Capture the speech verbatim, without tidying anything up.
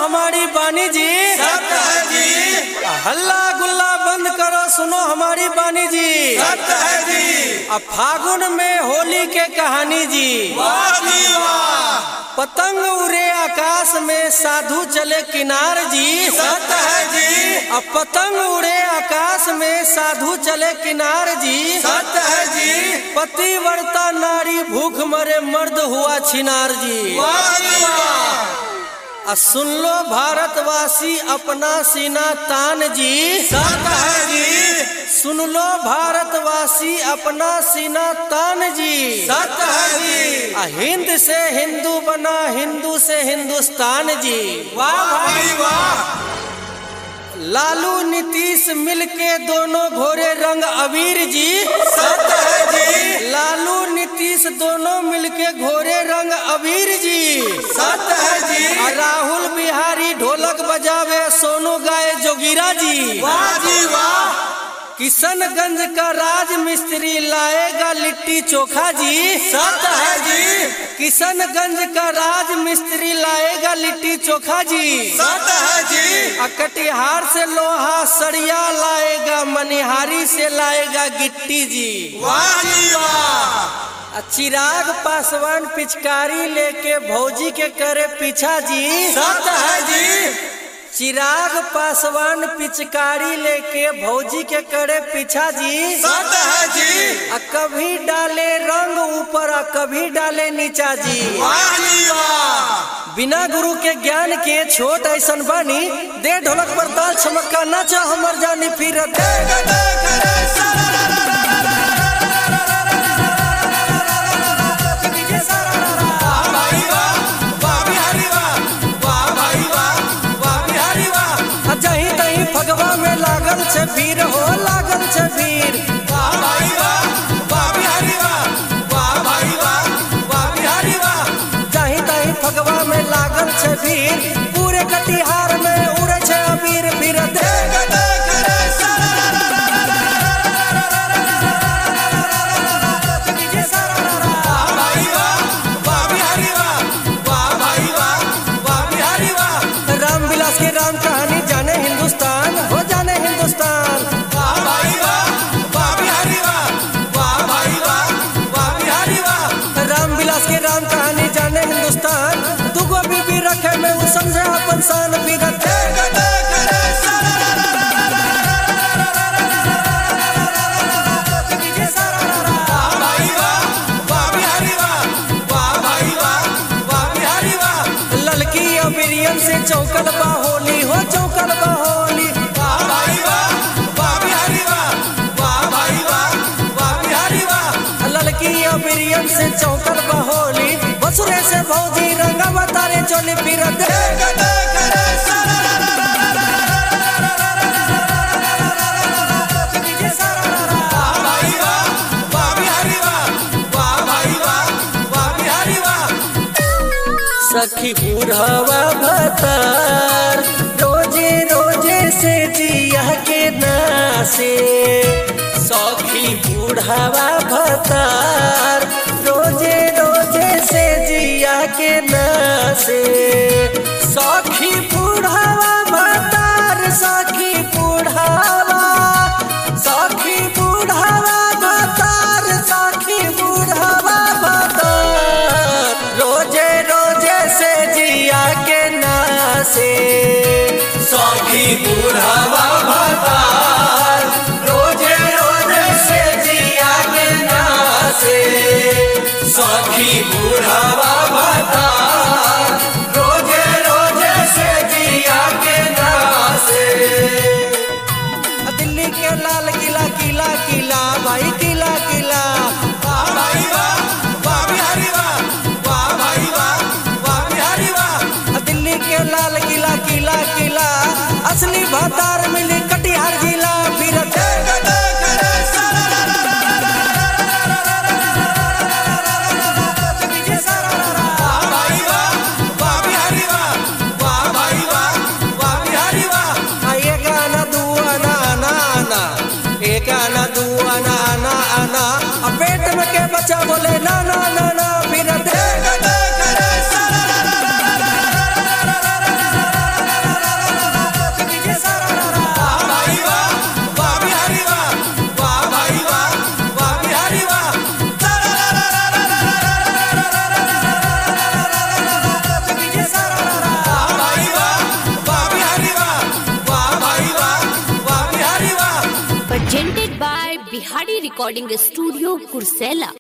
हमारी बानी जी। सत्य है जी। हल्ला गुल्ला बंद करो, सुनो हमारी बानी जी। सत्य है जी। अब फागुन में होली के कहानी जी। वाह जी वाह। पतंग उड़े आकाश में, साधु चले किनार जी। सत्य है जी। अब पतंग उड़े आकाश में, साधु चले किनार जी। सत्य है जी। पतिव्रता नारी भूख मरे, मर्द हुआ छिनार जी। वाह जी वाह। आ सुन लो भारतवासी अपना सीना तान जी। सत्य है जी। सुन लो भारतवासी अपना सीना तान जी। सत्य है जी। आ हिंद से हिंदू बना, हिंदू से हिंदुस्तान जी। वाह भाई वाह। लालू नीतीश मिलके दोनों घोरे रंग अबीर जी। सत्य है जी। लालू नीतीश दोनों मिलके घोरे रंग अबीर जी। सत्य है जी। आ राहुल बिहारी ढोलक बजावे, सोनू गाए जोगिरा जी। वाह जी वाह। किशनगंज का राज मिस्त्री लाएगा लिट्टी चोखा जी। सत्य है जी। किशनगंज का राज मिस्त्री लाएगा लिट्टी चोखा जी। सत्य है जी। आ कटिहार से लोहा सरिया लाएगा, मनिहारी से लाएगा गिट्टी जी। वाह जी वाह। चिराग पासवान पिचकारी लेके भौजी के करे पीछा जी। सत्य है जी। चिराग पासवान पिचकारी लेके भौजी के करे पीछा जी। सत्य है जी। आ कभी डाले रंग ऊपर, आ कभी डाले नीचा जी। वाह जी वाह। बिना गुरु के ज्ञान के छोट ऐसन बानी, दे ढोलक पर ताल चमक्का नाचा हमर जानी फिर दे दे करे फगवा में लागल छे भीड़ हो, लागल छे भीड़। वाह भाई वाह। वाह बिहारी वाह। वाह भाई वाह। वाह बिहारी वाह। जहीं तहीं फगवा में लागल छे भीड़, पूरे कटिहार में उड़े छे अबीर फिर दे दे करे वाह भाई वाह। वाह बिहारी वाह। वाह भाई वाह। वाह बिहारी वाह। रामविलास के राम कहानी जाने हिंदुस्तान, हो जाने हिंदुस्तान। वाह भाई वाह। वाह बिहारी वाह। वाह भाई वाह। वाह बिहारी वाह। रामविलास के राम कहानी जाने हिंदुस्तान, दुगो बीबी रखे में वो समझे अपन शान फिर दे दे करे वाह भाई वाह। वाह बिहारी वाह। वाह भाई वाह। वाह बिहारी वाह। ललकी अबिरियन से चौकल बा होली, हो चौकल बा होली। वाह भाई वाह। वाह बिहारी वाह। वाह भाई वाह। वाह बिहारी वाह। ललकी अबिरियन से चौकल बा होली, बसुरे से भौजी रंगवा तारे चोली फिर दे दे करे वाह भाई वाह। वाह बिहारी वाह। वाह भाई वाह। वाह बिहारी वाह। सखी बुढ़ावा भतार, रोजे रोजे से जिया के नासे। सखी बुढ़ावा भतार, रोजे रोजे से जिया के नासे। सखी बुढ़ावा भतार, सखी बुढ़ावा, सखी बुढ़ावा भतार, सखी बुढ़ावा भतार, रोजे रोजे से जिया के नासे। सखी बुढ़ावा भतार, रोजे रोजे से जिया के नासे। सखी बुढ़ावा भतार, रोजे रोजे से जिया के नासे। दिल्ली के लाल किला किला किला भाई किला किला। वाह भाई वाह। वाह बिहारी वाह। वाह भाई वाह। वाह बिहारी वाह। दिल्ली के लाल किला किला किला, असली भतार मिली कटिहार जिला फिर दे दे करे वाह भाई वाह। वाह बिहारी वाह। वाह भाई वाह। वाह बिहारी वाह। ये गाना दुआना आना आना, ये गाना दुआना आना आना। अब पेट में के बच्चा बोले ना ना ना ना फिर दे दे करे बिहारी रिकॉर्डिंग स्टूडियो कुर्सेला।